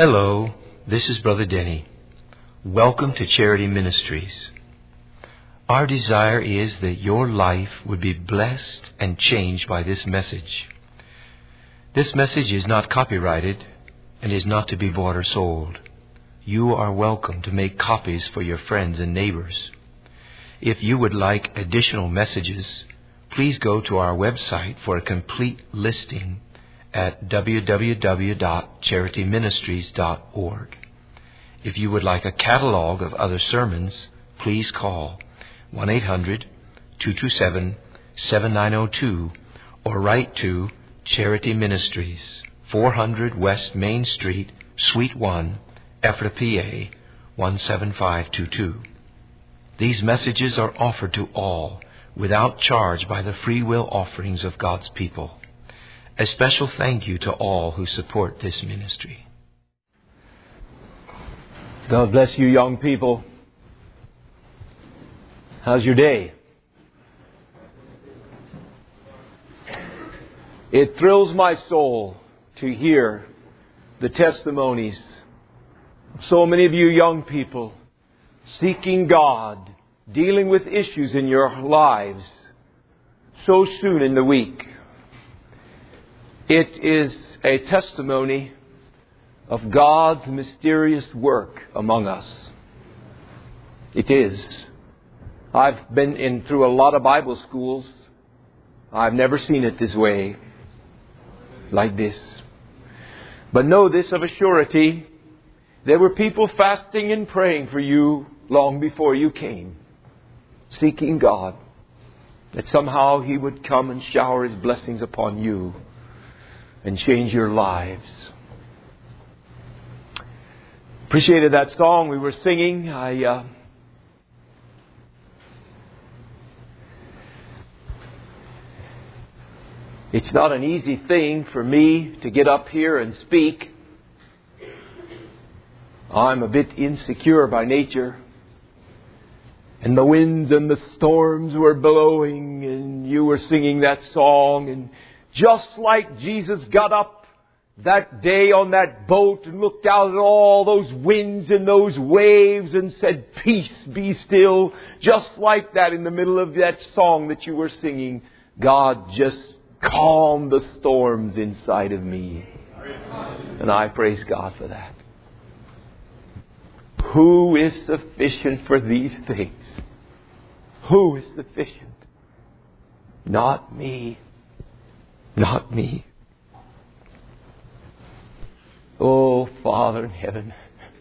Hello, this is Brother Denny. Welcome to Charity Ministries. Our desire is that your life would be blessed and changed by this message. This message is not copyrighted and is not to be bought or sold. You are welcome to make copies for your friends and neighbors. If you would like additional messages, please go to our website for a complete listing at www.charityministries.org. If you would like a catalog of other sermons, please call 1-800-227-7902 or write to Charity Ministries, 400 West Main Street, Suite 1, Ephrata, PA 17522. These messages are offered to all without charge by the free will offerings of God's people. A special thank you to all who support this ministry. God bless you, young people. How's your day? It thrills my soul to hear the testimonies of so many of you young people seeking God, dealing with issues in your lives so soon in the week. It is a testimony of God's mysterious work among us. It is. I've been through a lot of Bible schools. I've never seen it this way, like this. But know this of a surety, there were people fasting and praying for you long before you came, seeking God, that somehow He would come and shower His blessings upon you and change your lives. Appreciated that song we were singing. It's not an easy thing for me to get up here and speak. I'm a bit insecure by nature. And the winds and the storms were blowing and you were singing that song. And just like Jesus got up that day on that boat and looked out at all those winds and those waves and said, "Peace, be still." Just like that, in the middle of that song that you were singing, God just calmed the storms inside of me. And I praise God for that. Who is sufficient for these things? Who is sufficient? Not me. Not me. Oh, Father in heaven,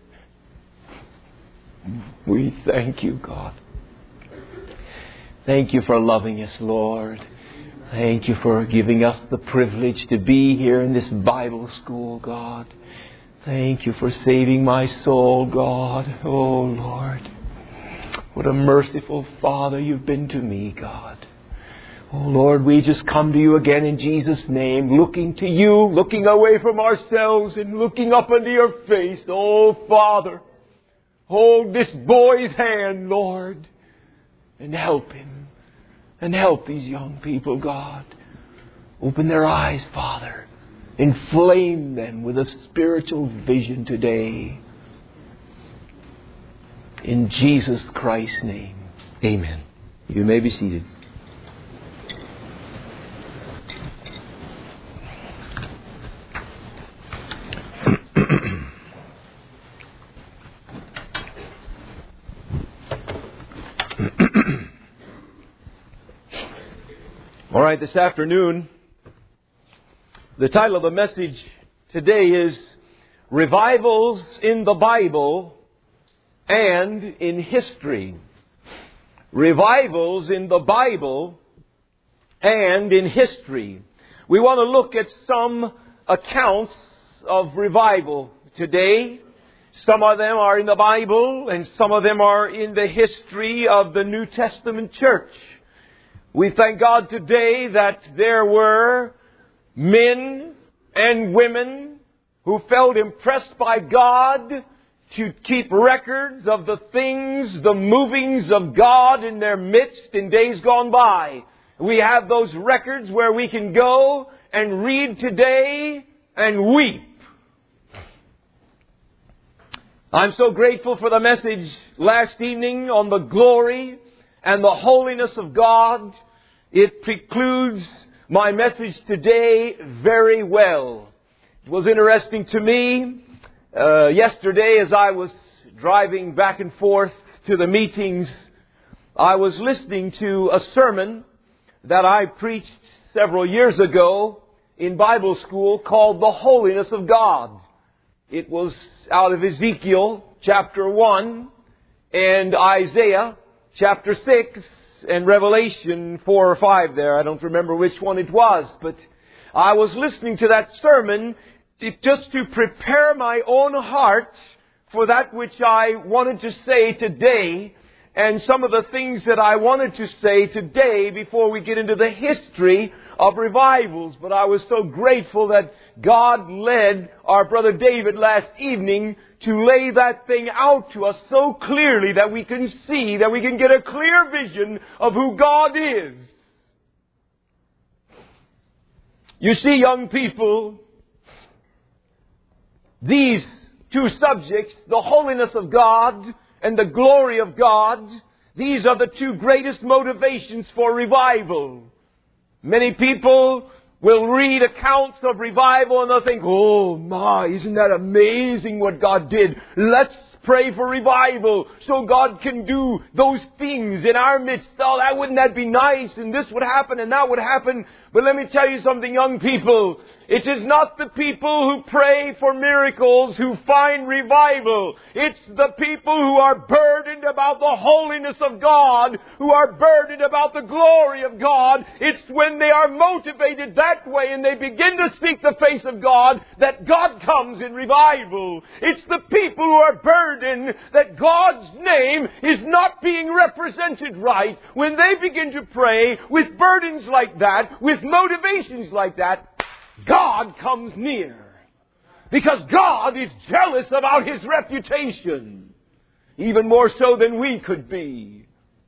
we thank you, God. Thank you for loving us, Lord. Thank you for giving us the privilege to be here in this Bible school, God. Thank you for saving my soul, God. Oh, Lord, what a merciful Father you've been to me, God. Oh, Lord, we just come to you again in Jesus' name, looking to you, looking away from ourselves and looking up into your face. Oh, Father, hold this boy's hand, Lord, and help him. And help these young people, God. Open their eyes, Father. Inflame them with a spiritual vision today. In Jesus Christ's name, amen. You may be seated. All right, this afternoon, the title of the message today is Revivals in the Bible and in History. Revivals in the Bible and in history. We want to look at some accounts of revival today. Some of them are in the Bible and some of them are in the history of the New Testament church. We thank God today that there were men and women who felt impressed by God to keep records of the things, the movings of God in their midst in days gone by. We have those records where we can go and read today and weep. I'm so grateful for the message last evening on the glory and the holiness of God. It precludes my message today very well. It was interesting to me yesterday as I was driving back and forth to the meetings. I was listening to a sermon that I preached several years ago in Bible school called The Holiness of God. It was out of Ezekiel chapter 1 and Isaiah chapter 6 and Revelation 4 or 5 there. I don't remember which one it was, but I was listening to that sermon just to prepare my own heart for that which I wanted to say today, and some of the things that I wanted to say today before we get into the history of revivals. But I was so grateful that God led our brother David last evening to lay that thing out to us so clearly that we can see, that we can get a clear vision of who God is. You see, young people, these two subjects, the holiness of God and the glory of God, these are the two greatest motivations for revival. Many people will read accounts of revival and they'll think, oh my, isn't that amazing what God did? Let's pray for revival so God can do those things in our midst. Oh, wouldn't that be nice? And this would happen and that would happen. But let me tell you something, young people. It is not the people who pray for miracles who find revival. It's the people who are burdened about the holiness of God, who are burdened about the glory of God. It's when they are motivated that way and they begin to seek the face of God that God comes in revival. It's the people who are burdened that God's name is not being represented right. When they begin to pray with burdens like that, with motivations like that, God comes near. Because God is jealous about His reputation. Even more so than we could be.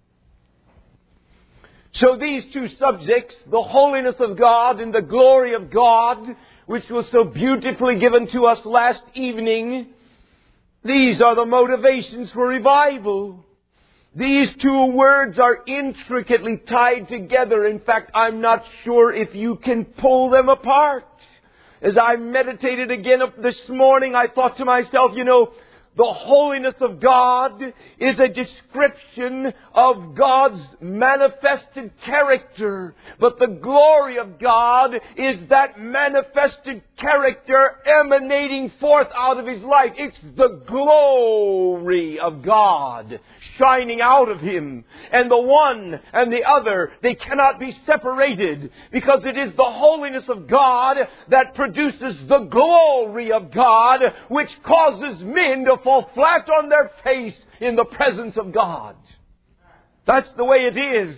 So these two subjects, the holiness of God and the glory of God, which was so beautifully given to us last evening, these are the motivations for revival. These two words are intricately tied together. In fact, I'm not sure if you can pull them apart. As I meditated again this morning, I thought to myself, the holiness of God is a description of God's manifested character. But the glory of God is that manifested character emanating forth out of His life. It's the glory of God shining out of Him. And the one and the other, they cannot be separated, because it is the holiness of God that produces the glory of God, which causes men to fall flat on their face in the presence of God. That's the way it is.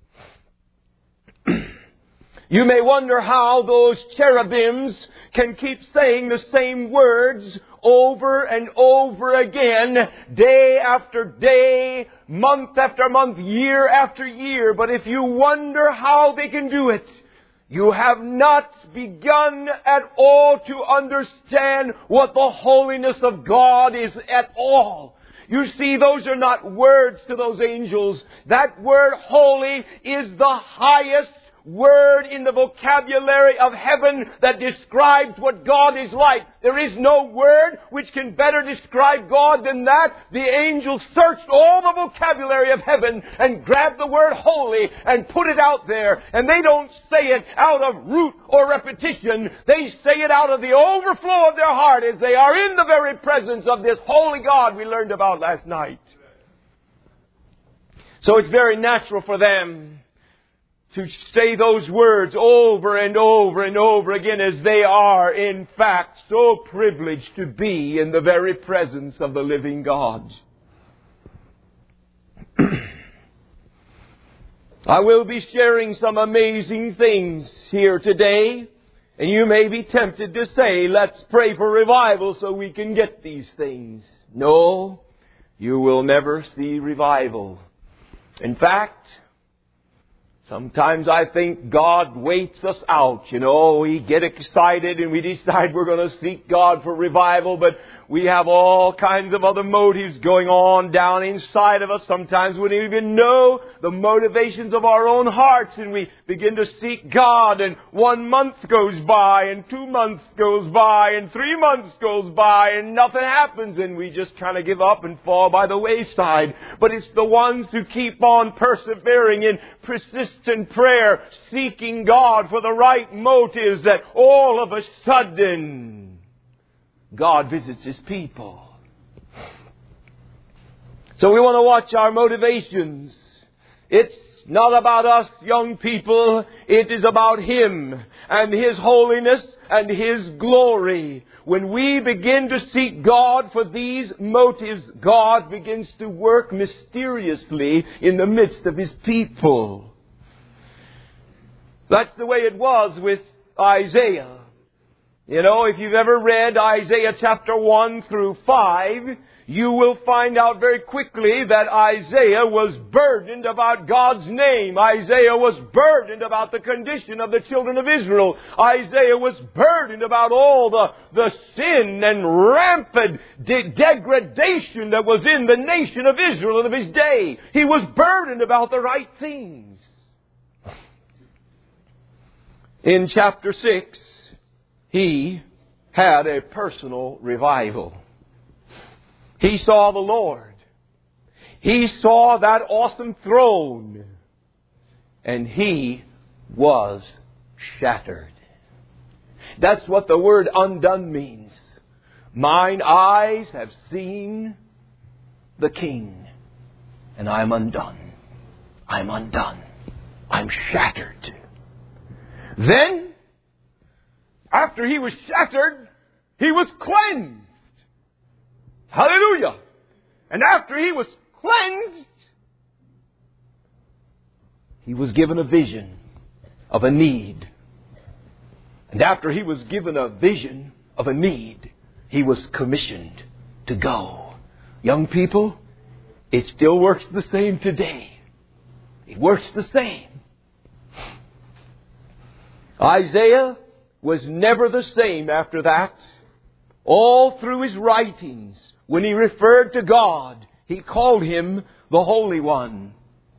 You may wonder how those cherubims can keep saying the same words over and over again, day after day, month after month, year after year. But if you wonder how they can do it, you have not begun at all to understand what the holiness of God is at all. You see, those are not words to those angels. That word holy is the highest word in the vocabulary of heaven that describes what God is like. There is no word which can better describe God than that. The angels searched all the vocabulary of heaven and grabbed the word holy and put it out there. And they don't say it out of root or repetition. They say it out of the overflow of their heart as they are in the very presence of this holy God we learned about last night. So it's very natural for them to say those words over and over and over again, as they are, in fact, so privileged to be in the very presence of the living God. I will be sharing some amazing things here today, and you may be tempted to say, let's pray for revival so we can get these things. No, you will never see revival. In fact, sometimes I think God waits us out. We get excited and we decide we're going to seek God for revival, but we have all kinds of other motives going on down inside of us. Sometimes we don't even know the motivations of our own hearts, and we begin to seek God, and 1 month goes by, and 2 months goes by, and 3 months goes by, and nothing happens, and we just kind of give up and fall by the wayside. But it's the ones who keep on persevering in persistent prayer, seeking God for the right motives, that all of a sudden God visits His people. So we want to watch our motivations. It's not about us, young people. It is about Him and His holiness and His glory. When we begin to seek God for these motives, God begins to work mysteriously in the midst of His people. That's the way it was with Isaiah. You know, if you've ever read Isaiah chapter 1 through 5, you will find out very quickly that Isaiah was burdened about God's name. Isaiah was burdened about the condition of the children of Israel. Isaiah was burdened about all the sin and rampant degradation that was in the nation of Israel and of his day. He was burdened about the right things. In chapter 6, he had a personal revival. He saw the Lord. He saw that awesome throne. And he was shattered. That's what the word undone means. Mine eyes have seen the King, and I'm undone. I'm undone. I'm shattered. Then, after he was shattered, he was cleansed. Hallelujah! And after he was cleansed, he was given a vision of a need. And after he was given a vision of a need, he was commissioned to go. Young people, it still works the same today. It works the same. Isaiah was never the same after that. All through his writings, when he referred to God, he called Him the Holy One.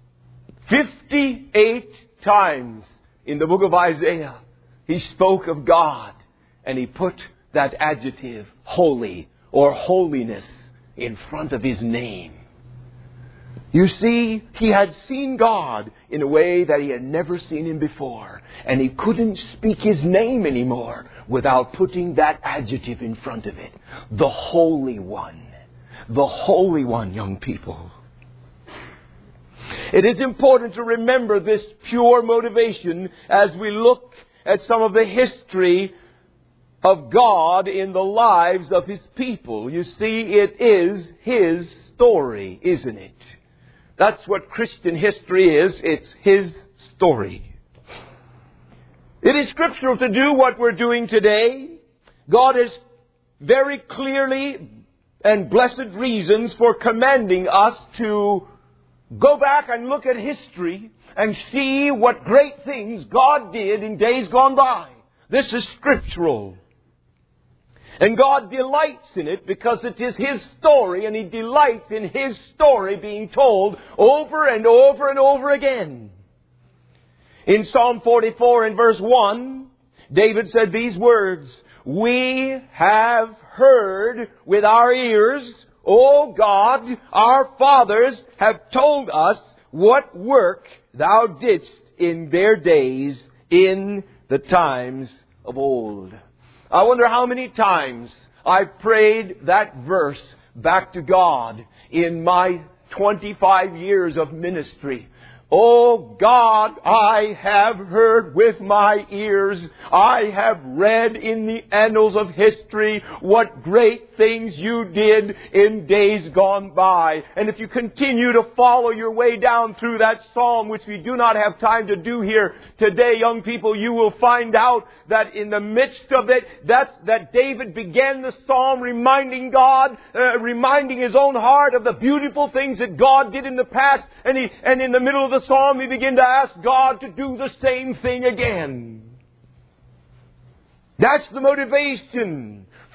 58 times in the book of Isaiah, he spoke of God, and he put that adjective, holy or holiness, in front of His name. You see, he had seen God in a way that he had never seen Him before. And he couldn't speak His name anymore without putting that adjective in front of it. The Holy One. The Holy One, young people. It is important to remember this pure motivation as we look at some of the history of God in the lives of His people. You see, it is His story, isn't it? That's what Christian history is. It's His story. It is scriptural to do what we're doing today. God has very clearly and blessed reasons for commanding us to go back and look at history and see what great things God did in days gone by. This is scriptural. And God delights in it because it is His story, and He delights in His story being told over and over and over again. In Psalm 44 and verse 1, David said these words, "We have heard with our ears, O God, our fathers have told us what work Thou didst in their days, in the times of old." I wonder how many times I've prayed that verse back to God in my 25 years of ministry. Oh God, I have heard with my ears, I have read in the annals of history what great things You did in days gone by. And if you continue to follow your way down through that psalm, which we do not have time to do here today, young people, you will find out that in the midst of it, that David began the psalm reminding God, reminding his own heart of the beautiful things that God did in the past, and in the middle of the psalm, he began to ask God to do the same thing again. That's the motivation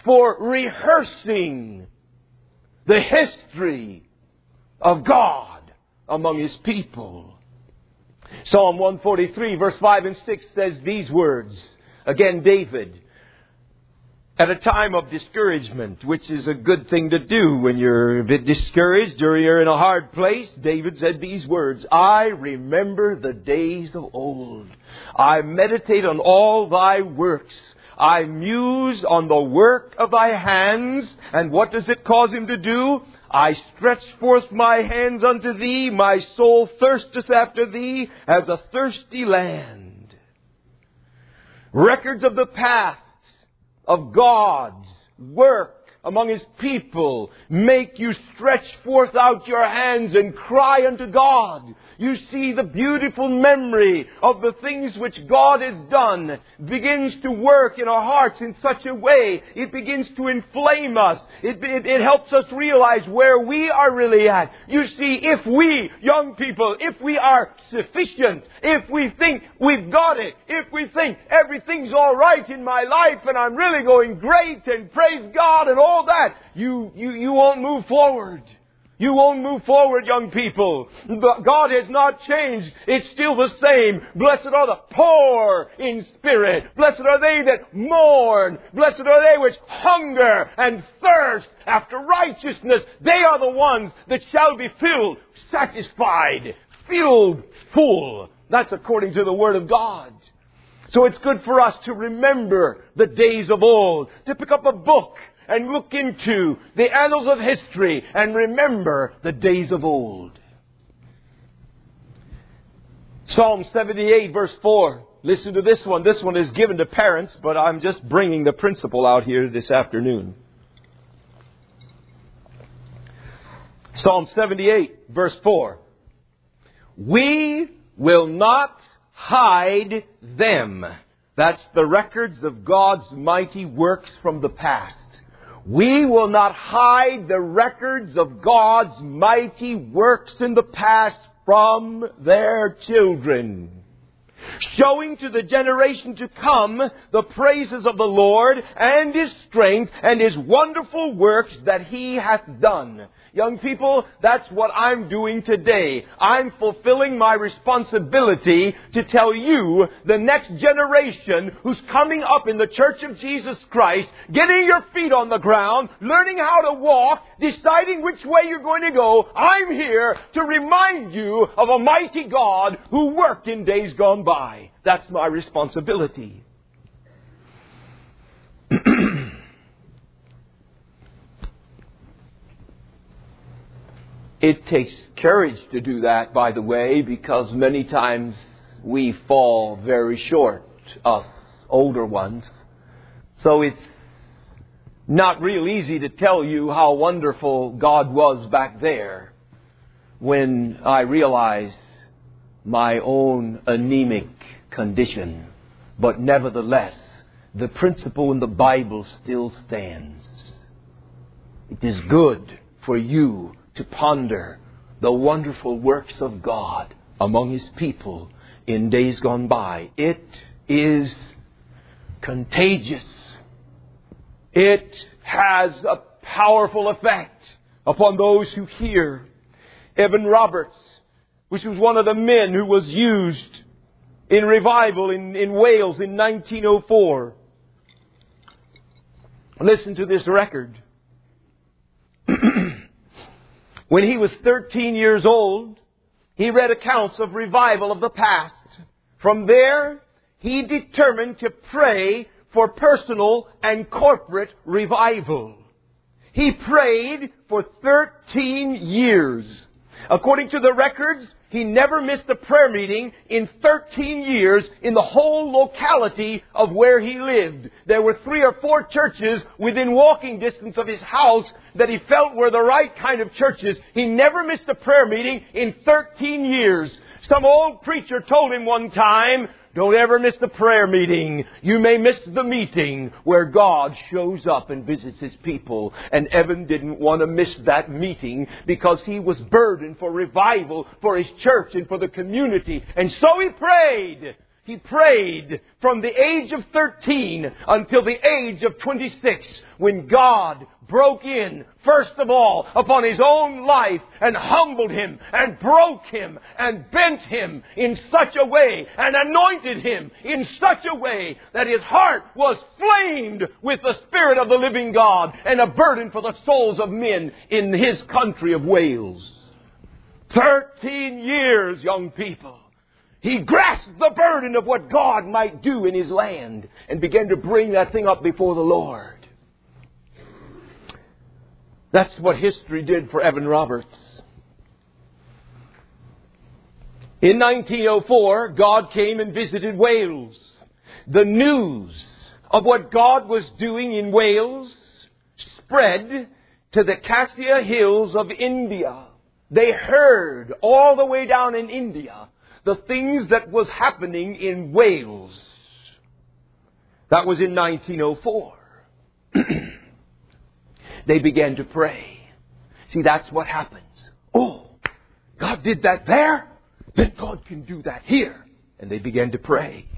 for rehearsing the history of God among His people. Psalm 143, verse 5 and 6 says these words. Again, David, at a time of discouragement, which is a good thing to do when you're a bit discouraged or you're in a hard place, David said these words, I remember the days of old. I meditate on all thy works. I muse on the work of thy hands. And what does it cause him to do? I stretch forth my hands unto thee. My soul thirsteth after thee as a thirsty land. Records of the past, of God's work among His people, make you stretch forth out your hands and cry unto God. You see the beautiful memory of the things which God has done begins to work in our hearts in such a way. It begins to inflame us. It helps us realize where we are really at. You see, if we, young people, if we are sufficient, if we think we've got it, if we think everything's all right in my life and I'm really going great and praise God and all that, you won't move forward. You won't move forward, young people. God has not changed. It's still the same. Blessed are the poor in spirit. Blessed are they that mourn. Blessed are they which hunger and thirst after righteousness. They are the ones that shall be filled, satisfied, filled, full. That's according to the Word of God. So it's good for us to remember the days of old, to pick up a book and look into the annals of history and remember the days of old. Psalm 78 verse 4. Listen to this one. This one is given to parents, but I'm just bringing the principle out here this afternoon. Psalm 78 verse 4. We will not hide them. That's the records of God's mighty works from the past. We will not hide the records of God's mighty works in the past from their children, showing to the generation to come the praises of the Lord and His strength and His wonderful works that He hath done. Young people, that's what I'm doing today. I'm fulfilling my responsibility to tell you, the next generation who's coming up in the Church of Jesus Christ, getting your feet on the ground, learning how to walk, deciding which way you're going to go. I'm here to remind you of a mighty God who worked in days gone by. That's my responsibility. It takes courage to do that, by the way, because many times we fall very short, us older ones. So it's not real easy to tell you how wonderful God was back there when I realize my own anemic condition. But nevertheless, the principle in the Bible still stands. It is good for you to ponder the wonderful works of God among His people in days gone by. It is contagious. It has a powerful effect upon those who hear. Evan Roberts, which was one of the men who was used in revival in Wales in 1904. Listen to this record. When he was 13 years old, he read accounts of revival of the past. From there, he determined to pray for personal and corporate revival. He prayed for 13 years. According to the records, he never missed a prayer meeting in 13 years in the whole locality of where he lived. There were 3 or 4 churches within walking distance of his house that he felt were the right kind of churches. He never missed a prayer meeting in 13 years. Some old preacher told him one time, don't ever miss the prayer meeting. You may miss the meeting where God shows up and visits His people. And Evan didn't want to miss that meeting because he was burdened for revival for his church and for the community. And so he prayed. He prayed from the age of 13 until the age of 26, when God broke in, first of all, upon His own life and humbled Him and broke Him and bent Him in such a way and anointed Him in such a way that His heart was flamed with the Spirit of the living God and a burden for the souls of men in His country of Wales. 13 years, young people. He grasped the burden of what God might do in His land and began to bring that thing up before the Lord. That's what history did for Evan Roberts. In 1904, God came and visited Wales. The news of what God was doing in Wales spread to the Cassia Hills of India. They heard all the way down in India the things that was happening in Wales. That was in 1904. They began to pray. See, that's what happens. Oh, God did that there? Then God can do that here. And they began to pray.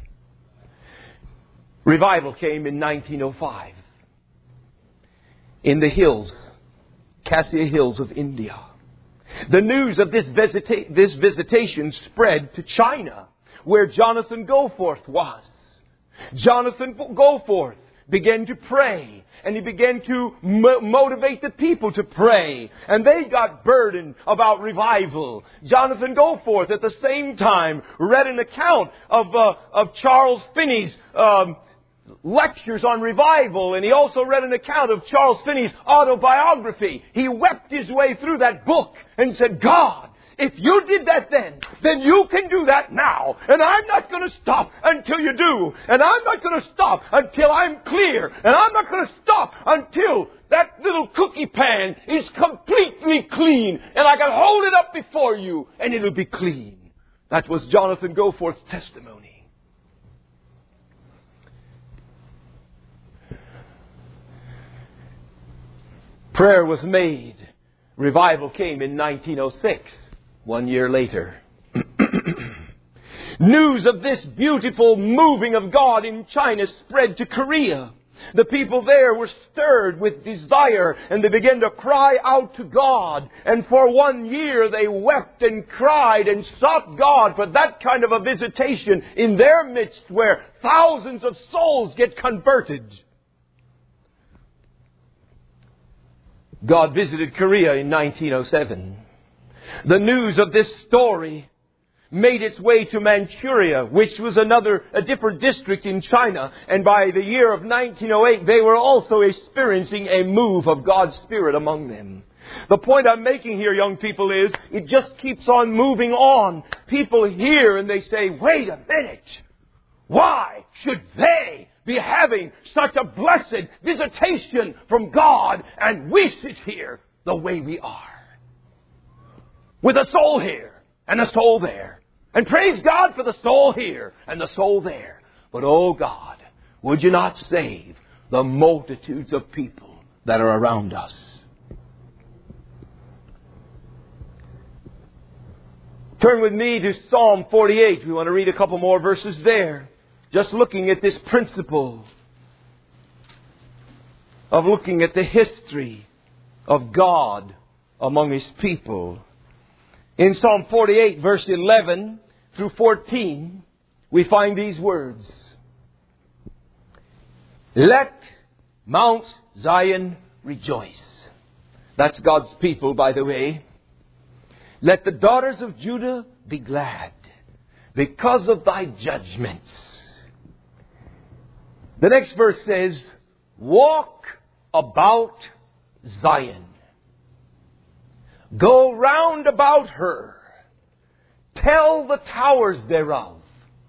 Revival came in 1905. In the hills, Cassia Hills of India. The news of this visitation spread to China, where Jonathan Goforth was. Jonathan Goforth began to pray, and he began to motivate the people to pray, and they got burdened about revival. Jonathan Goforth, at the same time, read an account of Charles Finney's lectures on revival, and he also read an account of Charles Finney's autobiography. He wept his way through that book and said, God, if you did that then you can do that now. And I'm not going to stop until you do. And I'm not going to stop until I'm clear. And I'm not going to stop until that little cookie pan is completely clean. And I can hold it up before you and it'll be clean. That was Jonathan Goforth's testimony. Prayer was made. Revival came in 1906, 1 year later. News of this beautiful moving of God in China spread to Korea. The people there were stirred with desire and they began to cry out to God. And for 1 year they wept and cried and sought God for that kind of a visitation in their midst where thousands of souls get converted. God visited Korea in 1907. The news of this story made its way to Manchuria, which was a different district in China. And by the year of 1908, they were also experiencing a move of God's Spirit among them. The point I'm making here, young people, is it just keeps on moving on. People hear and they say, wait a minute. Why should they be having such a blessed visitation from God and we sit here the way we are? With a soul here and a soul there. And praise God for the soul here and the soul there. But oh God, would you not save the multitudes of people that are around us? Turn with me to Psalm 48. We want to read a couple more verses there. Just looking at this principle of looking at the history of God among His people. In Psalm 48, verse 11 through 14, we find these words. Let Mount Zion rejoice. That's God's people, by the way. Let the daughters of Judah be glad because of thy judgments. The next verse says, walk about Zion. Go round about her. Tell the towers thereof.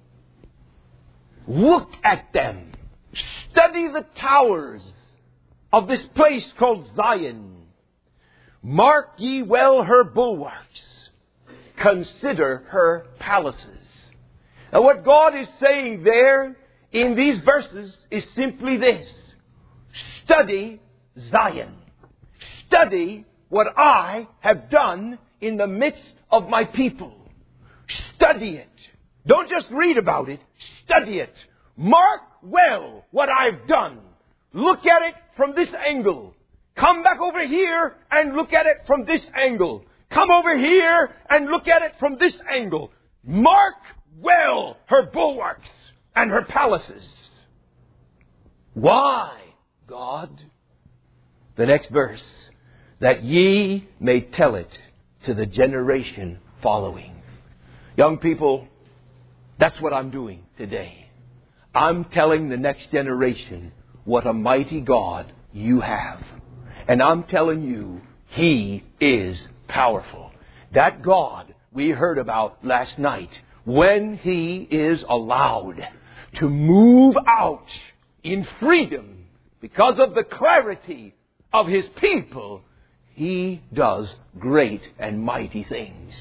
Look at them. Study the towers of this place called Zion. Mark ye well her bulwarks. Consider her palaces. Now what God is saying there in these verses is simply this. Study Zion. Study what I have done in the midst of my people. Study it. Don't just read about it. Study it. Mark well what I've done. Look at it from this angle. Come back over here and look at it from this angle. Come over here and look at it from this angle. Mark well her bulwarks and her palaces. Why, God? The next verse. That ye may tell it to the generation following. Young people, that's what I'm doing today. I'm telling the next generation what a mighty God you have. And I'm telling you, He is powerful. That God we heard about last night, when He is allowed to move out in freedom because of the clarity of His people, He does great and mighty things.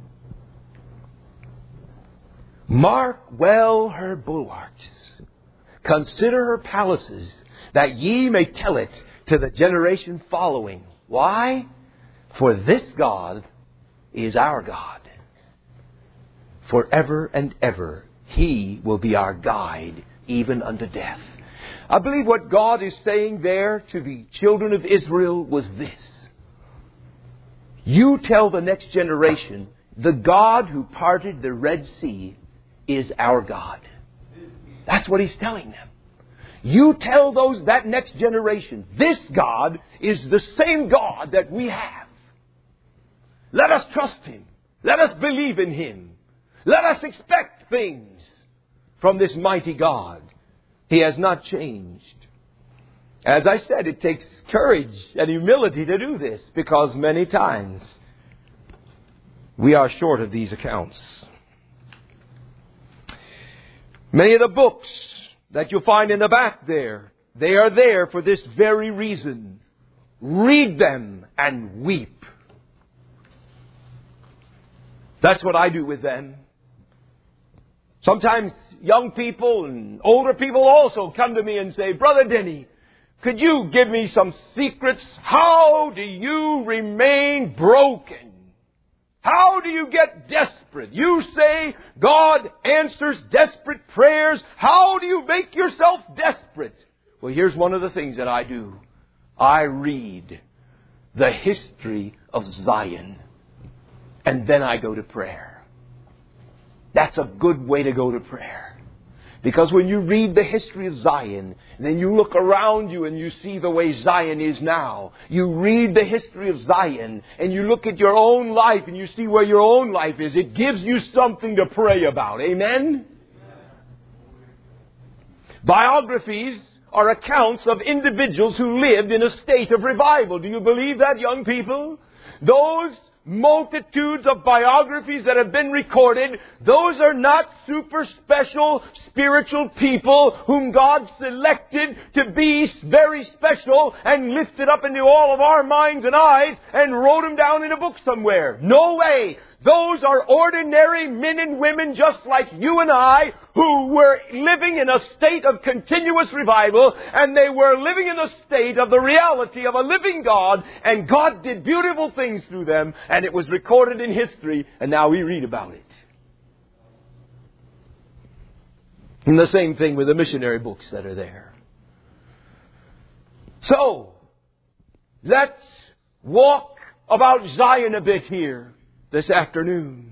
Mark well her bulwarks. Consider her palaces, that ye may tell it to the generation following. Why? For this God is our God. Forever and ever, He will be our guide, even unto death. I believe what God is saying there to the children of Israel was this. You tell the next generation, the God who parted the Red Sea is our God. That's what He's telling them. You tell that next generation, this God is the same God that we have. Let us trust Him. Let us believe in Him. Let us expect things from this mighty God. He has not changed. As I said, it takes courage and humility to do this, because many times we are short of these accounts. Many of the books that you'll find in the back there, they are there for this very reason. Read them and weep. That's what I do with them. Sometimes young people and older people also come to me and say, Brother Denny, could you give me some secrets? How do you remain broken? How do you get desperate? You say God answers desperate prayers. How do you make yourself desperate? Well, here's one of the things that I do. I read the history of Zion, and then I go to prayer. That's a good way to go to prayer. Because when you read the history of Zion, and then you look around you and you see the way Zion is now. You read the history of Zion, and you look at your own life and you see where your own life is. It gives you something to pray about. Amen? Biographies are accounts of individuals who lived in a state of revival. Do you believe that, young people? Those multitudes of biographies that have been recorded, those are not super special spiritual people whom God selected to be very special and lifted up into all of our minds and eyes and wrote them down in a book somewhere. No way. Those are ordinary men and women just like you and I, who were living in a state of continuous revival, and they were living in a state of the reality of a living God, and God did beautiful things through them, and it was recorded in history, and now we read about it. And the same thing with the missionary books that are there. So, let's walk about Zion a bit here this afternoon.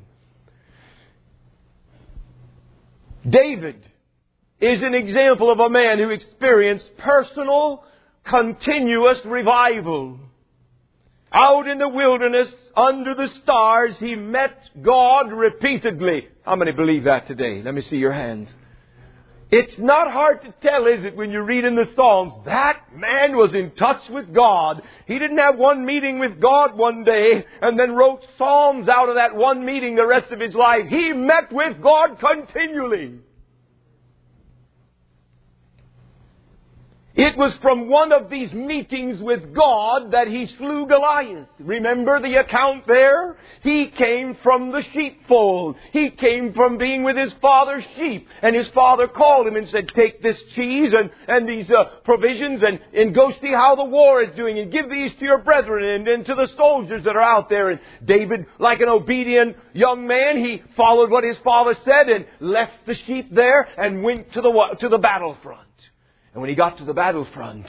David is an example of a man who experienced personal, continuous revival. Out in the wilderness, under the stars, he met God repeatedly. How many believe that today? Let me see your hands. It's not hard to tell, is it, when you read in the Psalms, that man was in touch with God. He didn't have one meeting with God one day and then wrote Psalms out of that one meeting the rest of his life. He met with God continually. It was from one of these meetings with God that he slew Goliath. Remember the account there? He came from the sheepfold. He came from being with his father's sheep. And his father called him and said, take this cheese and these provisions and go see how the war is doing and give these to your brethren and to the soldiers that are out there. And David, like an obedient young man, he followed what his father said and left the sheep there and went to the battlefront. And when he got to the battlefront,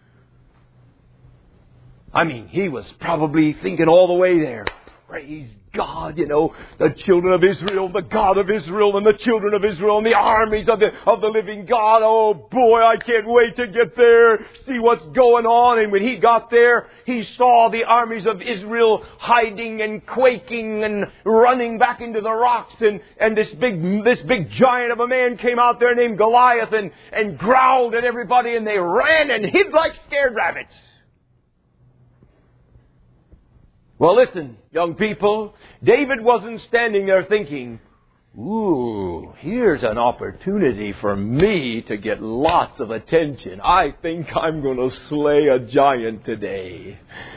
he was probably thinking all the way there, praise God, the children of Israel, the God of Israel, and the children of Israel, and the armies of the living God. Oh boy, I can't wait to get there, see what's going on. And when he got there, he saw the armies of Israel hiding and quaking and running back into the rocks. And this big giant of a man came out there named Goliath and growled at everybody, and they ran and hid like scared rabbits. Well, listen, young people, David wasn't standing there thinking, ooh, here's an opportunity for me to get lots of attention. I think I'm going to slay a giant today.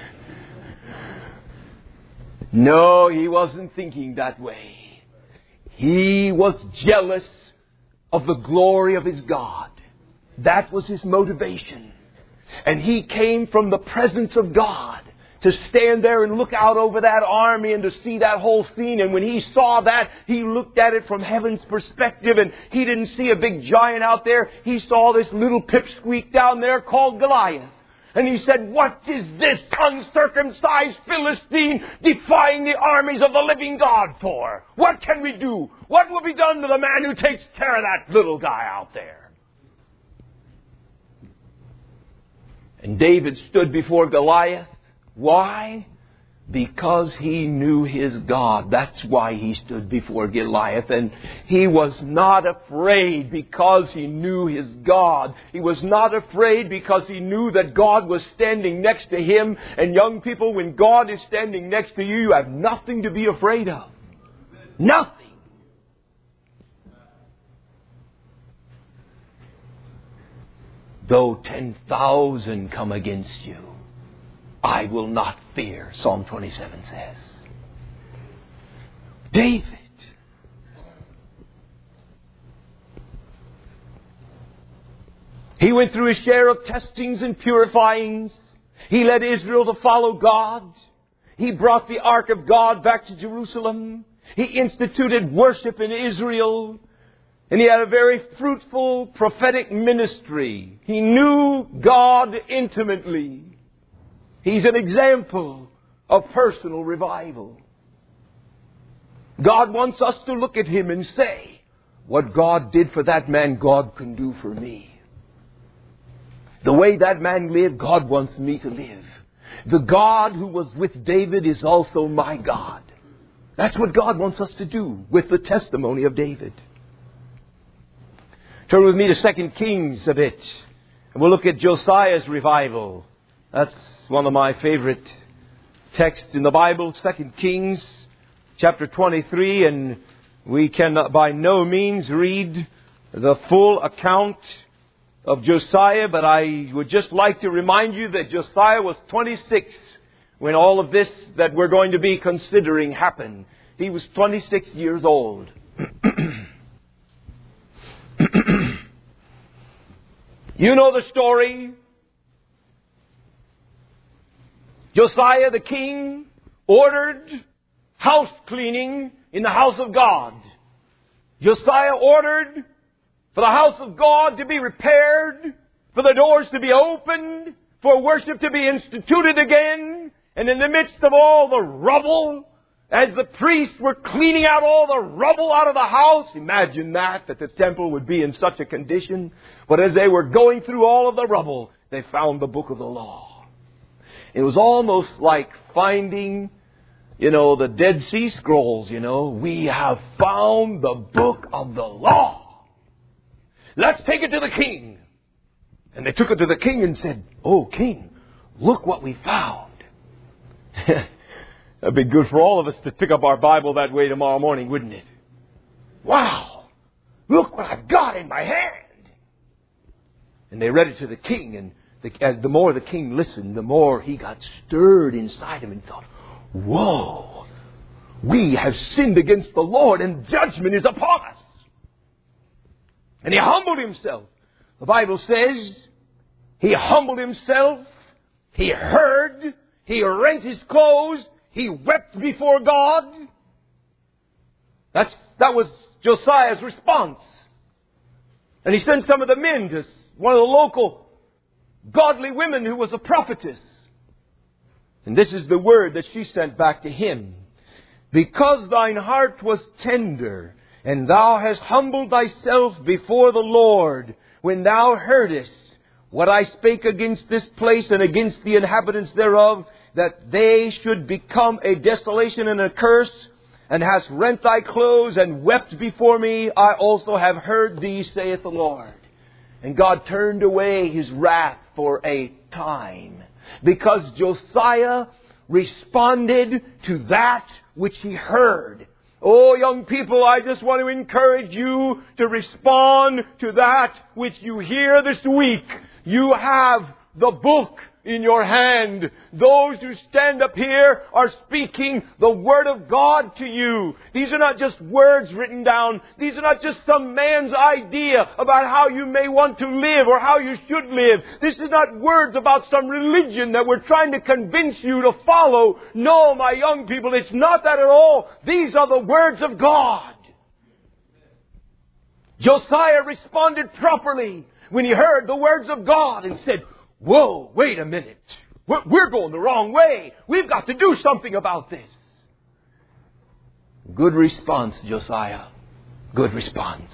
No, he wasn't thinking that way. He was jealous of the glory of his God. That was his motivation. And he came from the presence of God to stand there and look out over that army and to see that whole scene. And when he saw that, he looked at it from heaven's perspective, and he didn't see a big giant out there. He saw this little pipsqueak down there called Goliath. And he said, what is this uncircumcised Philistine defying the armies of the living God for? What can we do? What will be done to the man who takes care of that little guy out there? And David stood before Goliath. Why? Because he knew his God. That's why he stood before Goliath. And he was not afraid because he knew his God. He was not afraid because he knew that God was standing next to him. And young people, when God is standing next to you, you have nothing to be afraid of. Nothing. Though 10,000 come against you, I will not fear, Psalm 27 says. David. He went through his share of testings and purifyings. He led Israel to follow God. He brought the ark of God back to Jerusalem. He instituted worship in Israel. And he had a very fruitful prophetic ministry. He knew God intimately. He's an example of personal revival. God wants us to look at him and say, what God did for that man, God can do for me. The way that man lived, God wants me to live. The God who was with David is also my God. That's what God wants us to do with the testimony of David. Turn with me to 2 Kings a bit. And we'll look at Josiah's revival. That's one of my favorite texts in the Bible, 2 Kings chapter 23. And we can by no means read the full account of Josiah, but I would just like to remind you that Josiah was 26 when all of this that we're going to be considering happened. He was 26 years old. You know the story. Josiah the king ordered house cleaning in the house of God. Josiah ordered for the house of God to be repaired, for the doors to be opened, for worship to be instituted again. And in the midst of all the rubble, as the priests were cleaning out all the rubble out of the house, imagine that the temple would be in such a condition. But as they were going through all of the rubble, they found the book of the law. It was almost like finding, the Dead Sea Scrolls, We have found the book of the law. Let's take it to the king. And they took it to the king and said, "Oh, king, look what we found." That'd be good for all of us to pick up our Bible that way tomorrow morning, wouldn't it? Wow! Look what I've got in my hand. And they read it to the king, and the more the king listened, the more he got stirred inside him and thought, whoa, we have sinned against the Lord and judgment is upon us. And he humbled himself. The Bible says he humbled himself, he heard, he rent his clothes, he wept before God. That was Josiah's response. And he sent some of the men to one of the local godly women who was a prophetess. And this is the word that she sent back to him. Because thine heart was tender, and thou hast humbled thyself before the Lord, when thou heardest what I spake against this place and against the inhabitants thereof, that they should become a desolation and a curse, and hast rent thy clothes and wept before me, I also have heard thee, saith the Lord. And God turned away His wrath for a time, because Josiah responded to that which he heard. Oh, young people, I just want to encourage you to respond to that which you hear this week. You have the book in your hand. Those who stand up here are speaking the Word of God to you. These are not just words written down. These are not just some man's idea about how you may want to live or how you should live. This is not words about some religion that we're trying to convince you to follow. No, my young people, it's not that at all. These are the words of God. Josiah responded properly when he heard the words of God and said, whoa, wait a minute. We're going the wrong way. We've got to do something about this. Good response, Josiah. Good response.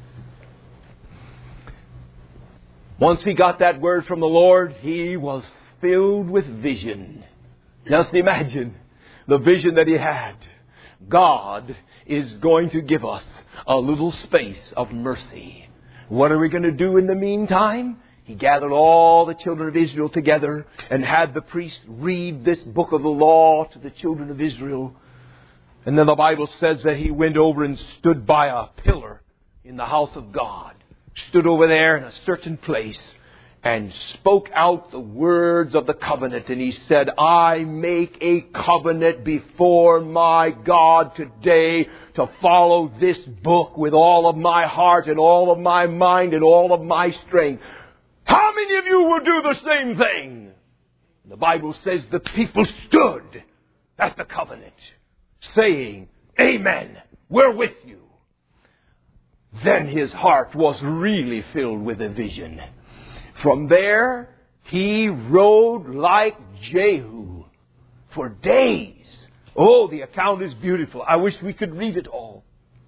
Once he got that word from the Lord, he was filled with vision. Just imagine the vision that he had. God is going to give us a little space of mercy. What are we going to do in the meantime? He gathered all the children of Israel together and had the priest read this book of the law to the children of Israel. And then the Bible says that he went over and stood by a pillar in the house of God. Stood over there in a certain place and spoke out the words of the covenant. And he said, I make a covenant before my God today to follow this book with all of my heart and all of my mind and all of my strength. How many of you will do the same thing? The Bible says the people stood at the covenant, saying, Amen, we're with you. Then his heart was really filled with a vision. From there, he rode like Jehu for days. Oh, the account is beautiful. I wish we could read it all.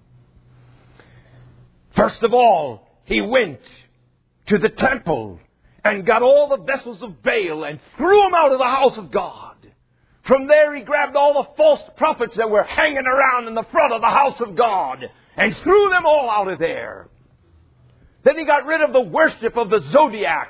First of all, he went to the temple and got all the vessels of Baal and threw them out of the house of God. From there he grabbed all the false prophets that were hanging around in the front of the house of God and threw them all out of there. Then he got rid of the worship of the zodiac.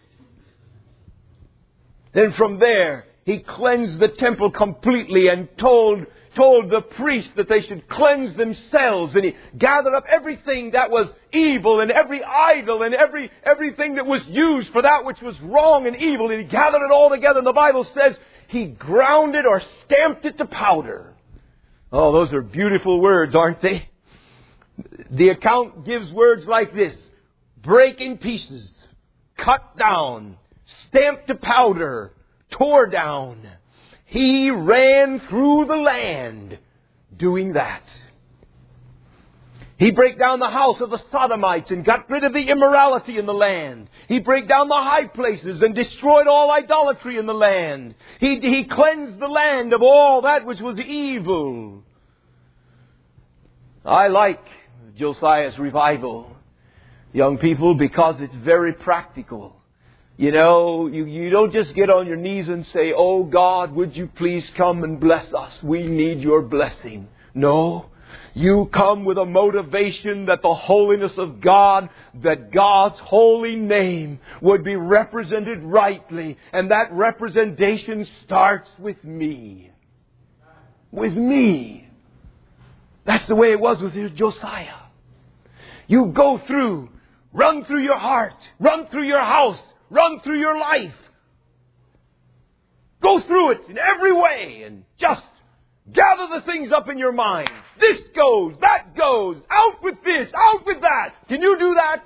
Then from there he cleansed the temple completely and told the priests that they should cleanse themselves. And he gathered up everything that was evil and every idol and everything that was used for that which was wrong and evil. And he gathered it all together. And the Bible says he ground it or stamped it to powder. Oh, those are beautiful words, aren't they? The account gives words like this: break in pieces, cut down, stamped to powder, tore down. He ran through the land doing that. He broke down the house of the Sodomites and got rid of the immorality in the land. He broke down the high places and destroyed all idolatry in the land. He cleansed the land of all that which was evil. I like Josiah's revival, young people, because it's very practical. You know, you don't just get on your knees and say, oh God, would you please come and bless us? We need your blessing. No. You come with a motivation that the holiness of God, that God's holy name would be represented rightly. And that representation starts with me. With me. That's the way it was with Josiah. You go through run through your heart, run through your house, run through your life. Go through it in every way and just gather the things up in your mind. This goes, that goes, out with this, out with that. Can you do that?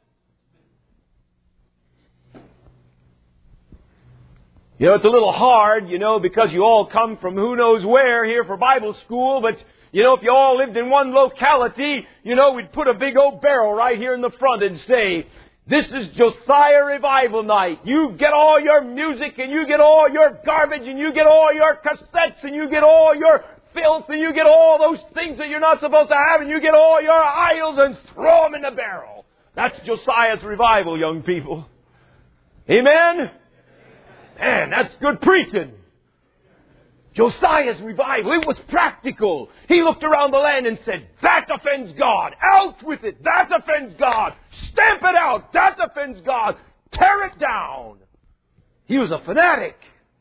You know, it's a little hard, because you all come from who knows where here for Bible school, but, if you all lived in one locality, we'd put a big old barrel right here in the front and say, this is Josiah Revival Night. You get all your music and you get all your garbage and you get all your cassettes and you get all your filth and you get all those things that you're not supposed to have and you get all your idols and throw them in the barrel. That's Josiah's Revival, young people. Amen? Man, that's good preaching. Josiah's revival, it was practical. He looked around the land and said, that offends God. Out with it. That offends God. Stamp it out. That offends God. Tear it down. He was a fanatic.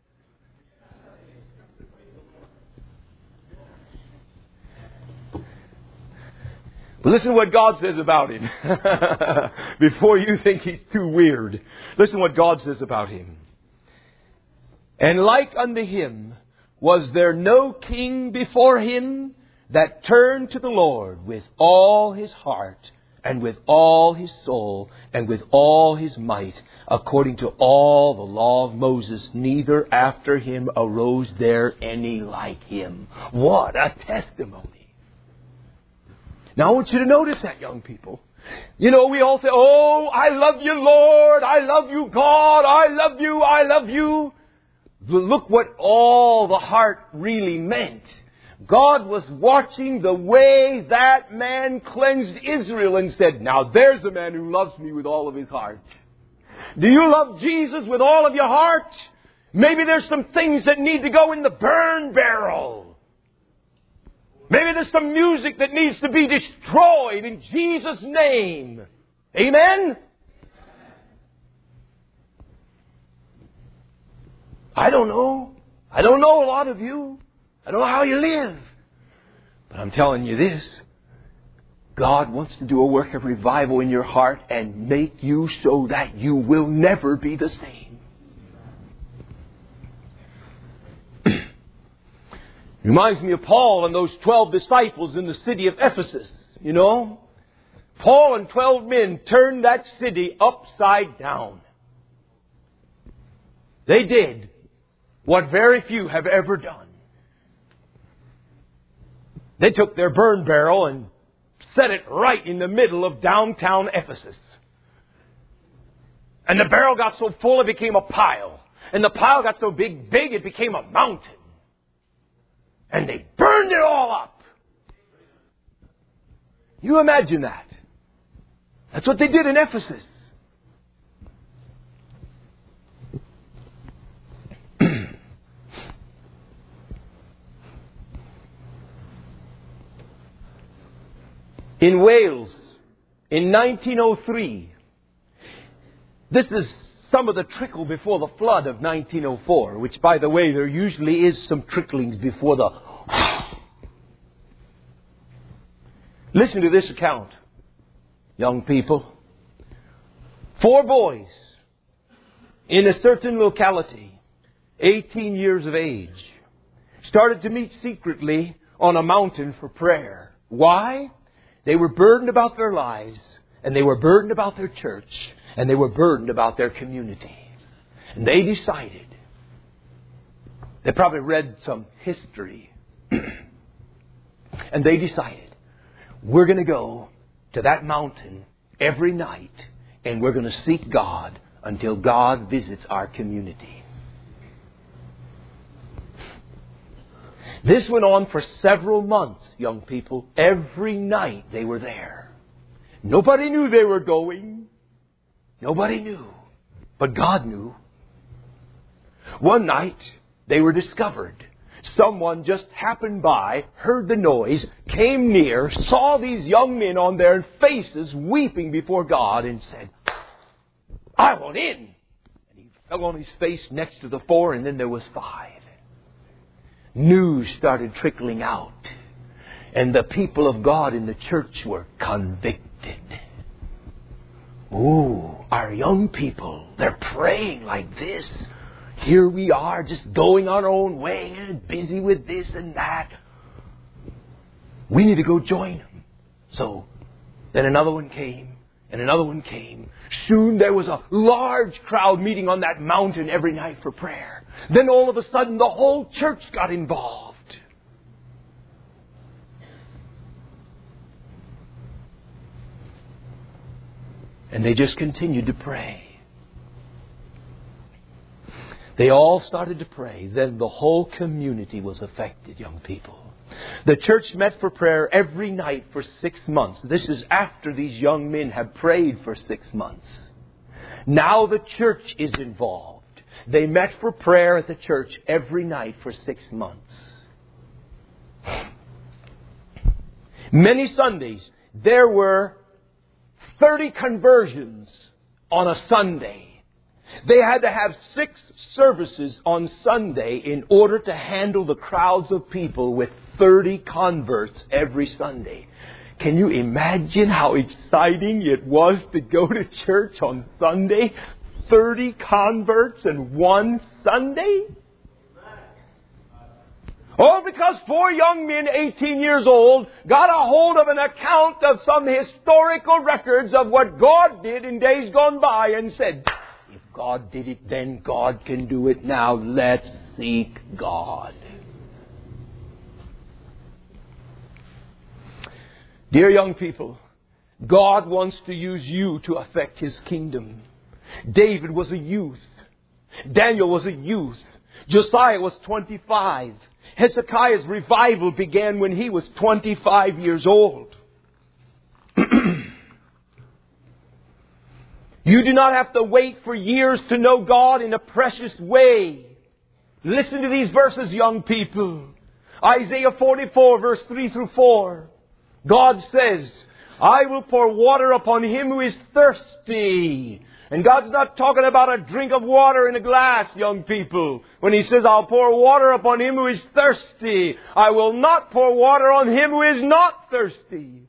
But listen to what God says about him. Before you think he's too weird. Listen to what God says about him. And like unto him, was there no king before him that turned to the Lord with all his heart and with all his soul and with all his might, according to all the law of Moses? Neither after him arose there any like him. What a testimony. Now I want you to notice that, young people. We all say, oh, I love you, Lord. I love you, God. I love you. I love you. But look what all the heart really meant. God was watching the way that man cleansed Israel and said, now there's a man who loves me with all of his heart. Do you love Jesus with all of your heart? Maybe there's some things that need to go in the burn barrel. Maybe there's some music that needs to be destroyed in Jesus' name. Amen? I don't know. I don't know a lot of you. I don't know how you live. But I'm telling you this. God wants to do a work of revival in your heart and make you so that you will never be the same. Reminds me of Paul and those 12 disciples in the city of Ephesus. Paul and 12 men turned that city upside down. They did what very few have ever done. They took their burn barrel and set it right in the middle of downtown Ephesus. And the barrel got so full it became a pile. And the pile got so big it became a mountain. And they burned it all up. You imagine that. That's what they did in Ephesus. In Wales, in 1903, this is some of the trickle before the flood of 1904, which, by the way, there usually is some tricklings before the... Listen to this account, young people. 4 boys in a certain locality, 18 years of age, started to meet secretly on a mountain for prayer. Why? They were burdened about their lives, and they were burdened about their church, and they were burdened about their community. And they decided, they probably read some history, and they decided, we're going to go to that mountain every night, and we're going to seek God until God visits our community. This went on for several months, young people. Every night they were there. Nobody knew they were going. Nobody knew. But God knew. One night they were discovered. Someone just happened by, heard the noise, came near, saw these young men on their faces weeping before God and said, I want in. And he fell on his face next to the 4, and then there was 5. News started trickling out, and the people of God in the church were convicted. Ooh, our young people, they're praying like this. Here we are just going our own way and busy with this and that. We need to go join them. So then another one came and another one came. Soon there was a large crowd meeting on that mountain every night for prayer. Then all of a sudden the whole church got involved. And they just continued to pray. They all started to pray. Then the whole community was affected, young people. The church met for prayer every night for 6 months. This is after these young men have prayed for 6 months. Now the church is involved. They met for prayer at the church every night for 6 months. Many Sundays, there were 30 conversions on a Sunday. They had to have 6 services on Sunday in order to handle the crowds of people with 30 converts every Sunday. Can you imagine how exciting it was to go to church on Sunday? 30 converts in one Sunday? All because 4 young men, 18 years old, got a hold of an account of some historical records of what God did in days gone by and said, if God did it then, God can do it now. Let's seek God. Dear young people, God wants to use you to affect His kingdom. David was a youth. Daniel was a youth. Josiah was 25. Hezekiah's revival began when he was 25 years old. You do not have to wait for years to know God in a precious way. Listen to these verses, young people. Isaiah 44, verse 3 through 4. God says, I will pour water upon him who is thirsty. And God's not talking about a drink of water in a glass, young people. When He says, I'll pour water upon him who is thirsty. I will not pour water on him who is not thirsty.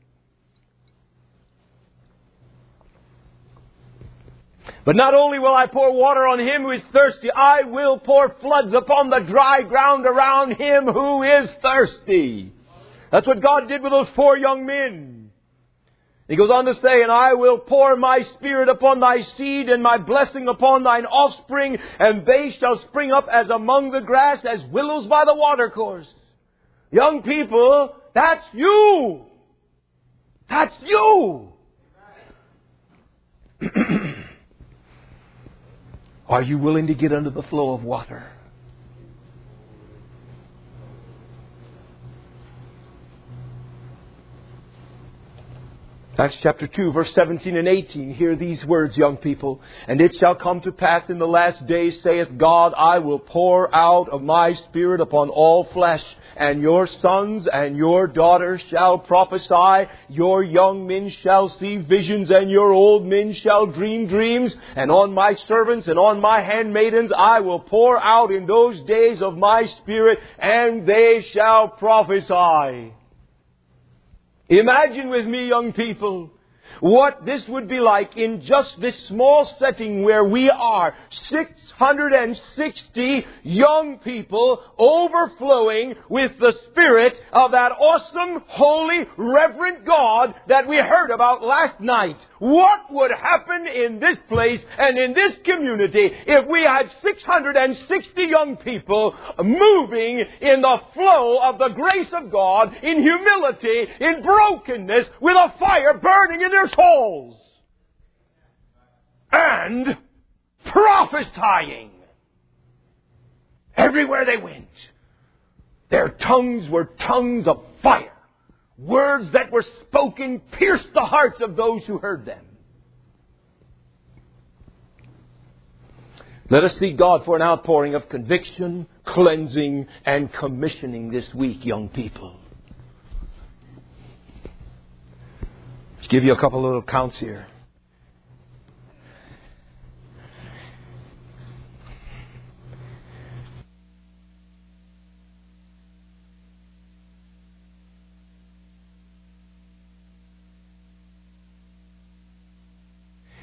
But not only will I pour water on him who is thirsty, I will pour floods upon the dry ground around him who is thirsty. That's what God did with those 4 young men. He goes on to say, and I will pour my Spirit upon thy seed and my blessing upon thine offspring, and they shall spring up as among the grass, as willows by the watercourse. Young people, that's you. That's you. Are you willing to get under the flow of water? Acts chapter 2, verse 17 and 18. Hear these words, young people. And it shall come to pass in the last days, saith God, I will pour out of my Spirit upon all flesh, and your sons and your daughters shall prophesy, your young men shall see visions, and your old men shall dream dreams. And on my servants and on my handmaidens I will pour out in those days of my Spirit, and they shall prophesy. Imagine with me, young people, what this would be like in just this small setting where we are. 660 young people overflowing with the Spirit of that awesome, holy, reverent God that we heard about last night. What would happen in this place and in this community if we had 660 young people moving in the flow of the grace of God, in humility, in brokenness, with a fire burning in their souls, and prophesying everywhere they went? Their tongues were tongues of fire. Words that were spoken pierced the hearts of those who heard them. Let us seek God for an outpouring of conviction, cleansing, and commissioning this week, young people. Let's give you a couple little counts here.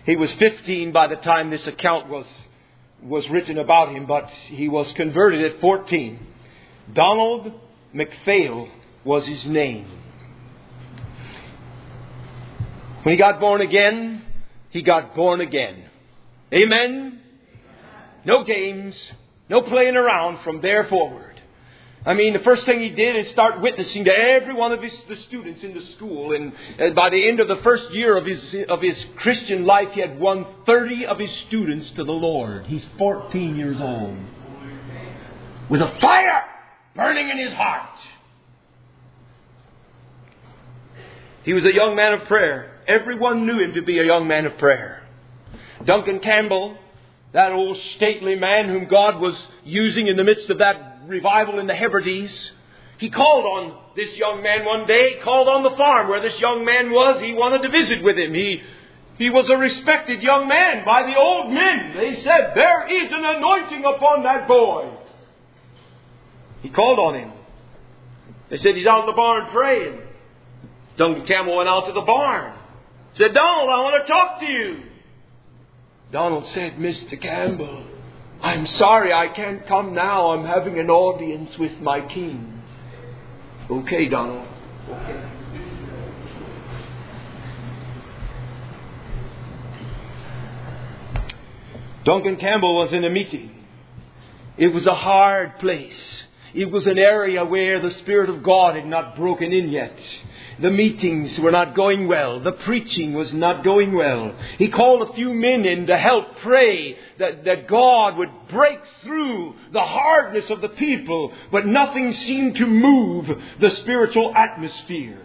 He was 15 by the time this account was written about him, but he was converted at 14. Donald McPhail was his name. When he got born again, he got born again. Amen? No games, no playing around from there forward. I mean, the first thing he did is start witnessing to every one of the students in the school. And by the end of the first year of his Christian life, he had won 30 of his students to the Lord. He's 14 years old. With a fire burning in his heart. He was a young man of prayer. Everyone knew him to be a young man of prayer. Duncan Campbell, that old stately man whom God was using in the midst of that revival in the Hebrides, he called on this young man one day. He called on the farm where this young man was. He wanted to visit with him. He was a respected young man by the old men. They said, there is an anointing upon that boy. He called on him. They said, he's out in the barn praying. Duncan Campbell went out to the barn. Said, Donald, I want to talk to you. Donald said, Mr. Campbell, I'm sorry I can't come now. I'm having an audience with my king. Okay, Donald. Okay. Duncan Campbell was in a meeting. It was a hard place. It was an area where the Spirit of God had not broken in yet. The meetings were not going well. The preaching was not going well. He called a few men in to help pray that God would break through the hardness of the people, but nothing seemed to move the spiritual atmosphere.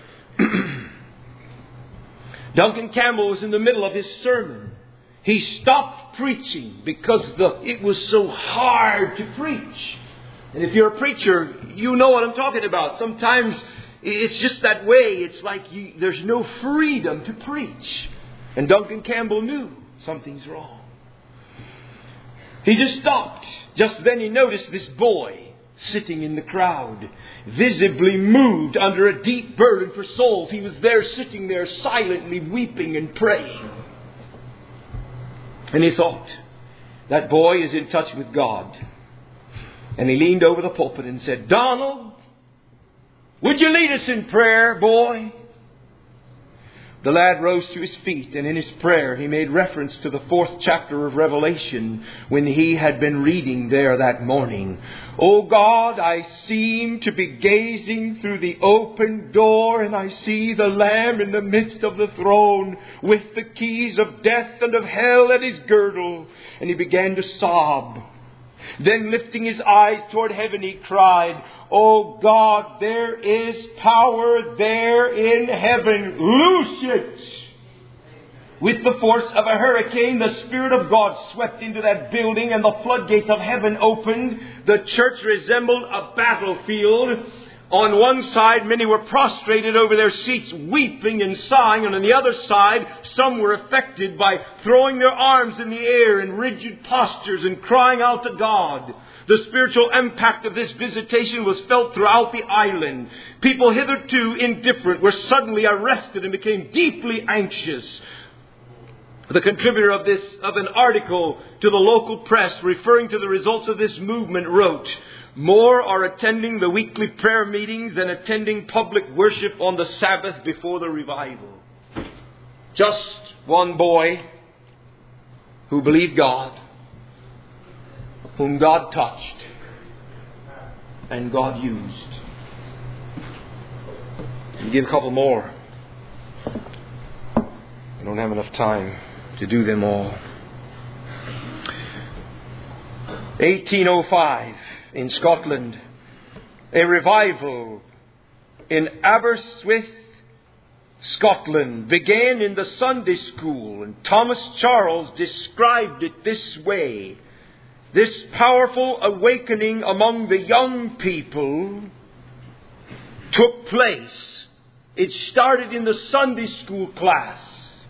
Duncan Campbell was in the middle of his sermon. He stopped preaching because it was so hard to preach. And if you're a preacher, you know what I'm talking about. Sometimes it's just that way. It's like there's no freedom to preach. And Duncan Campbell knew something's wrong. He just stopped. Just then he noticed this boy sitting in the crowd, visibly moved under a deep burden for souls. He was there, sitting there, silently weeping and praying. And he thought, that boy is in touch with God. And he leaned over the pulpit and said, Donald, would you lead us in prayer, boy? The lad rose to his feet, and in his prayer he made reference to the 4th chapter of Revelation when he had been reading there that morning. Oh God, I seem to be gazing through the open door, and I see the Lamb in the midst of the throne with the keys of death and of hell at his girdle. And he began to sob. Then lifting his eyes toward heaven, he cried, Oh God, there is power there in heaven. Loose it! With the force of a hurricane, the Spirit of God swept into that building and the floodgates of heaven opened. The church resembled a battlefield. On one side, many were prostrated over their seats, weeping and sighing. And on the other side, some were affected by throwing their arms in the air in rigid postures and crying out to God. The spiritual impact of this visitation was felt throughout the island. People hitherto indifferent were suddenly arrested and became deeply anxious. The contributor of an article to the local press referring to the results of this movement wrote, More are attending the weekly prayer meetings than attending public worship on the Sabbath before the revival. Just one boy who believed God, whom God touched and God used. I'll give a couple more. I don't have enough time to do them all. 1805 in Scotland, a revival in Aberystwyth, Scotland, began in the Sunday school, and Thomas Charles described it this way. This powerful awakening among the young people took place. It started in the Sunday school class.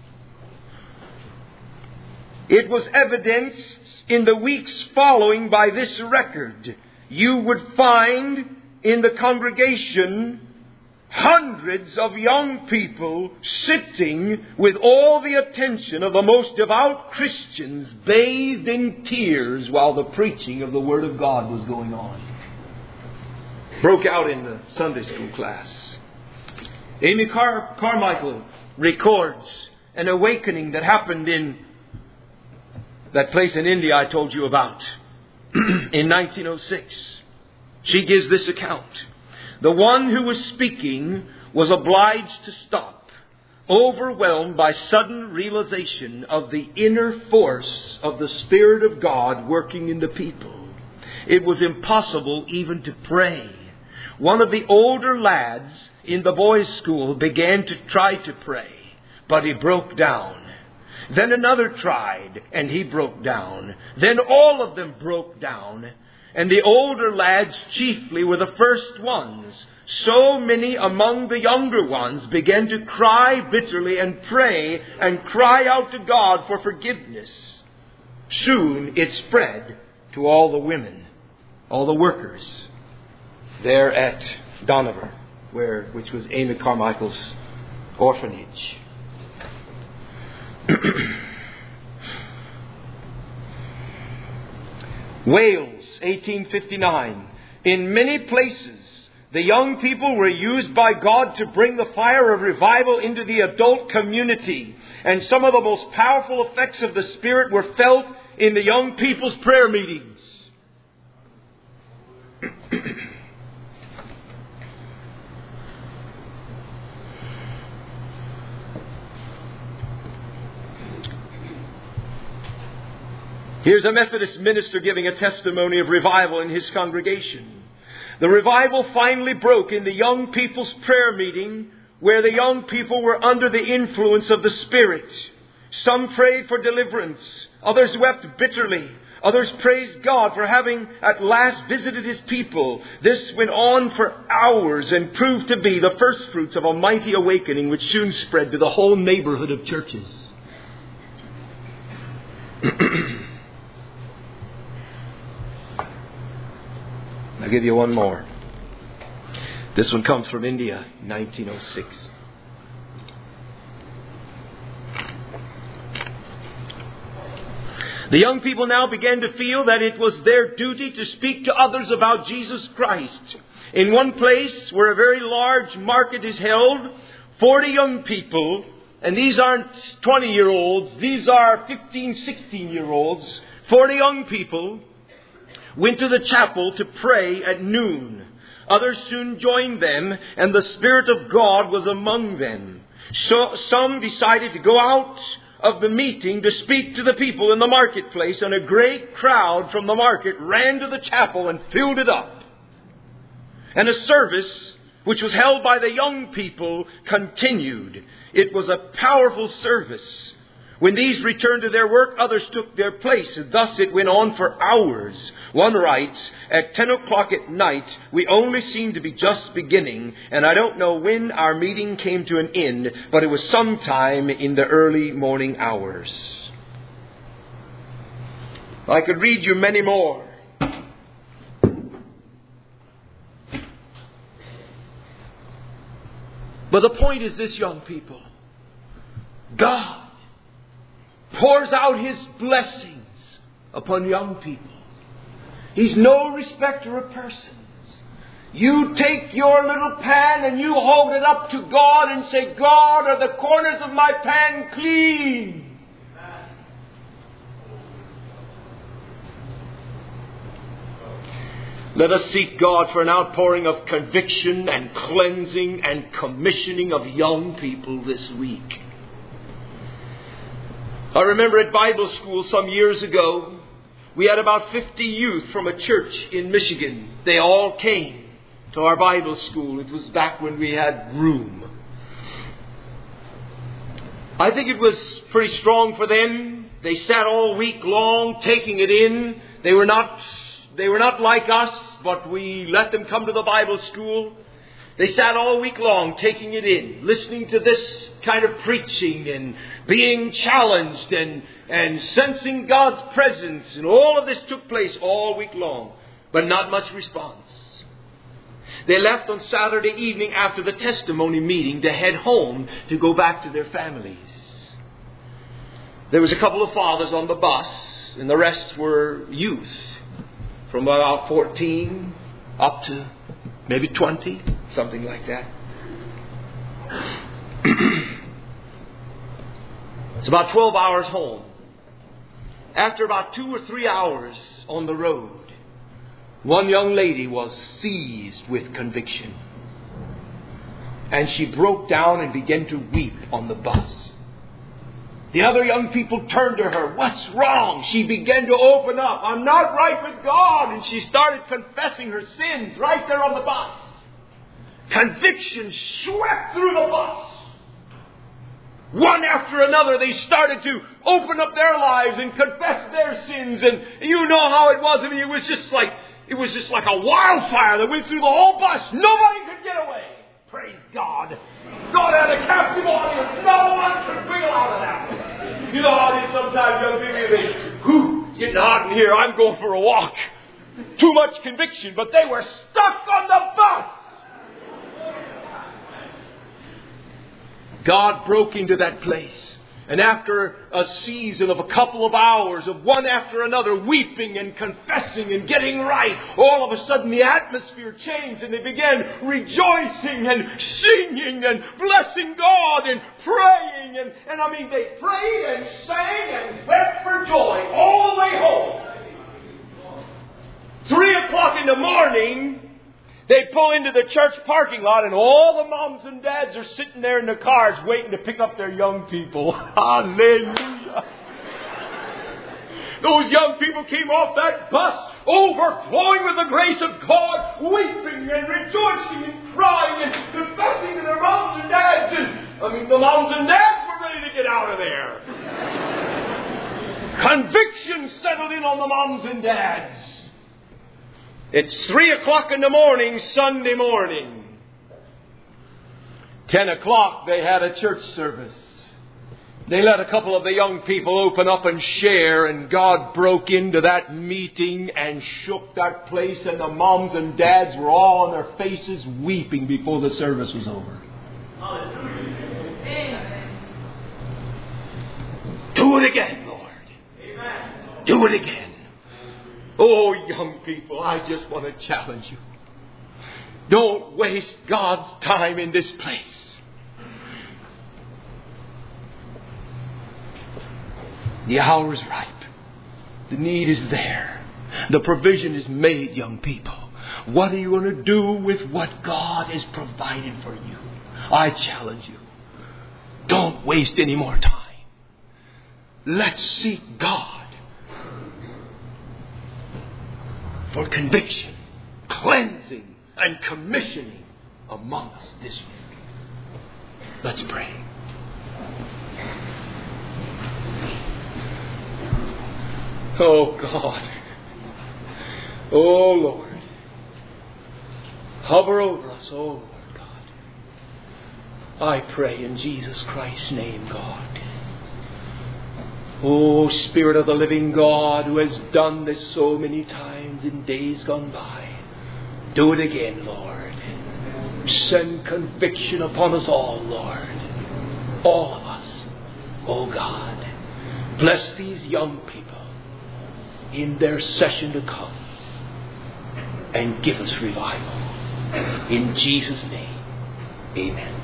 It was evidenced in the weeks following by this record. You would find in the congregation hundreds of young people sitting with all the attention of the most devout Christians, bathed in tears while the preaching of the Word of God was going on. Broke out in the Sunday school class. Amy Carmichael records an awakening that happened in that place in India I told you about in 1906. She gives this account. The one who was speaking was obliged to stop, overwhelmed by sudden realization of the inner force of the Spirit of God working in the people. It was impossible even to pray. One of the older lads in the boys' school began to try to pray, but he broke down. Then another tried, and he broke down. Then all of them broke down. And the older lads chiefly were the first ones. So many among the younger ones began to cry bitterly and pray and cry out to God for forgiveness. Soon it spread to all the women, all the workers there at Dohnavur, which was Amy Carmichael's orphanage. Wales, 1859. In many places, the young people were used by God to bring the fire of revival into the adult community. And some of the most powerful effects of the Spirit were felt in the young people's prayer meetings. Here's a Methodist minister giving a testimony of revival in his congregation. The revival finally broke in the young people's prayer meeting, where the young people were under the influence of the Spirit. Some prayed for deliverance. Others wept bitterly. Others praised God for having at last visited His people. This went on for hours and proved to be the first fruits of a mighty awakening which soon spread to the whole neighborhood of churches. I'll give you one more. This one comes from India, 1906. The young people now began to feel that it was their duty to speak to others about Jesus Christ. In one place where a very large market is held, 40 young people, and these aren't 20-year-olds, these are 15, 16-year-olds, 40 young people, went to the chapel to pray at noon. Others soon joined them, and the Spirit of God was among them. So some decided to go out of the meeting to speak to the people in the marketplace, and a great crowd from the market ran to the chapel and filled it up. And a service, which was held by the young people, continued. It was a powerful service. When these returned to their work, others took their place. And thus it went on for hours. One writes, at 10 o'clock at night, we only seemed to be just beginning. And I don't know when our meeting came to an end, but it was sometime in the early morning hours. I could read you many more. But the point is this, young people. God pours out His blessings upon young people. He's no respecter of persons. You take your little pan and you hold it up to God and say, God, are the corners of my pan clean? Let us seek God for an outpouring of conviction and cleansing and commissioning of young people this week. I remember at Bible school some years ago, we had about 50 youth from a church in Michigan. They all came to our Bible school. It was back when we had room. I think it was pretty strong for them. They sat all week long taking it in. They were not like us, but we let them come to the Bible school. They sat all week long taking it in, listening to this kind of preaching and being challenged and sensing God's presence. And all of this took place all week long, but not much response. They left on Saturday evening after the testimony meeting to head home to go back to their families. There was a couple of fathers on the bus, and the rest were youth from about 14 up to maybe 20, something like that. It's about 12 hours home. After about 2 or 3 hours on the road, one young lady was seized with conviction. And she broke down and began to weep on the bus. The other young people turned to her. What's wrong? She began to open up. I'm not right with God. And she started confessing her sins right there on the bus. Conviction swept through the bus. One after another, they started to open up their lives and confess their sins. And you know how it was. I mean, it was just like a wildfire that went through the whole bus. Nobody could get away. Praise God. God had a captive audience. No one could wiggle out of that. You know how it is sometimes young people think, it's getting hot in here. I'm going for a walk. Too much conviction. But they were stuck on the bus. God broke into that place. And after a season of a couple of hours of one after another weeping and confessing and getting right, all of a sudden the atmosphere changed and they began rejoicing and singing and blessing God and praying. And I mean, they prayed and sang and wept for joy all the way home. 3 o'clock in the morning, they pull into the church parking lot and all the moms and dads are sitting there in the cars waiting to pick up their young people. Hallelujah. Those young people came off that bus overflowing with the grace of God, weeping and rejoicing and crying and confessing to their moms and dads. And the moms and dads were ready to get out of there. Conviction settled in on the moms and dads. It's 3 o'clock in the morning, Sunday morning. 10 o'clock, they had a church service. They let a couple of the young people open up and share, and God broke into that meeting and shook that place, and the moms and dads were all on their faces weeping before the service was over. Amen. Do it again, Lord. Amen. Do it again. Oh, young people, I just want to challenge you. Don't waste God's time in this place. The hour is ripe. The need is there. The provision is made, young people. What are you going to do with what God has provided for you? I challenge you. Don't waste any more time. Let's seek God for conviction, cleansing, and commissioning among us this week. Let's pray. Oh God. Oh Lord. Hover over us, oh Lord God. I pray in Jesus Christ's name, God. Oh, Spirit of the living God, who has done this so many times in days gone by, do it again, Lord. Send conviction upon us all, Lord. All of us. Oh, God. Bless these young people in their session to come and give us revival. In Jesus' name, amen.